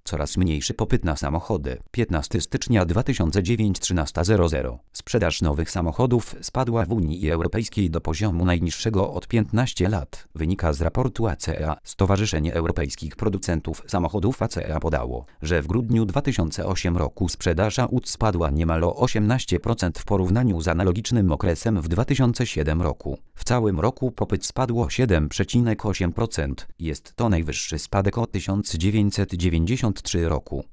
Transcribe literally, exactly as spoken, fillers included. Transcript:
Coraz mniejszy popyt na samochody. piętnastego stycznia dwa tysiące dziewiątego trzynaście zero zero. Sprzedaż nowych samochodów spadła w Unii Europejskiej do poziomu najniższego od piętnastu lat. Wynika z raportu A C E A. Stowarzyszenie Europejskich Producentów Samochodów A C E A podało, że w grudniu dwa tysiące ósmego roku sprzedaż aut spadła niemal o osiemnaście procent w porównaniu z analogicznym okresem w dwa tysiące siódmym roku. W całym roku popyt spadł o siedem przecinek osiem procent. Jest to najwyższy spadek od tysiąc dziewięćset dziewięćdziesiątego trzeciego roku.